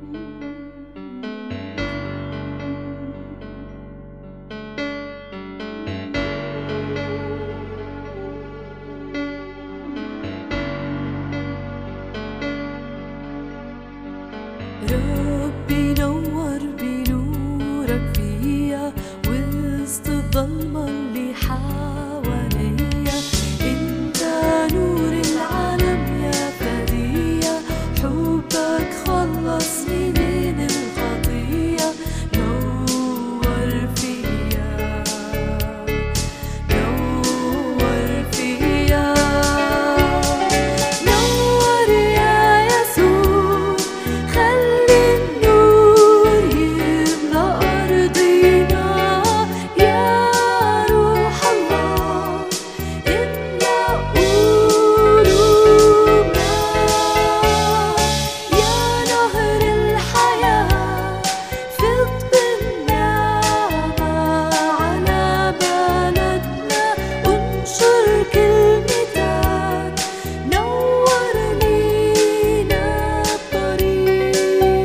ربي نور بنورك فيا وسط الضلمة اللي حواليا. انت نور العالم يا فدية، حبك خلصني من الخطية. نور فيا نور فيا نور يا يسوع، خلي النور يملأ أرضنا. يا روح الله املأ قلوبنا. يا نهر الحياة فض بالنعمة على بلدنا. انشر كلمتك، نور لينا الطريق.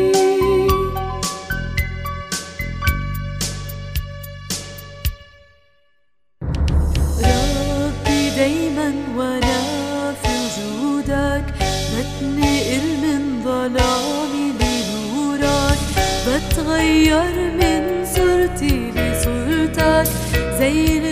ربي دايما وانا في وجودك، بتنقل من ظلامي لنورك. بتغير من صورتي لصورتك زي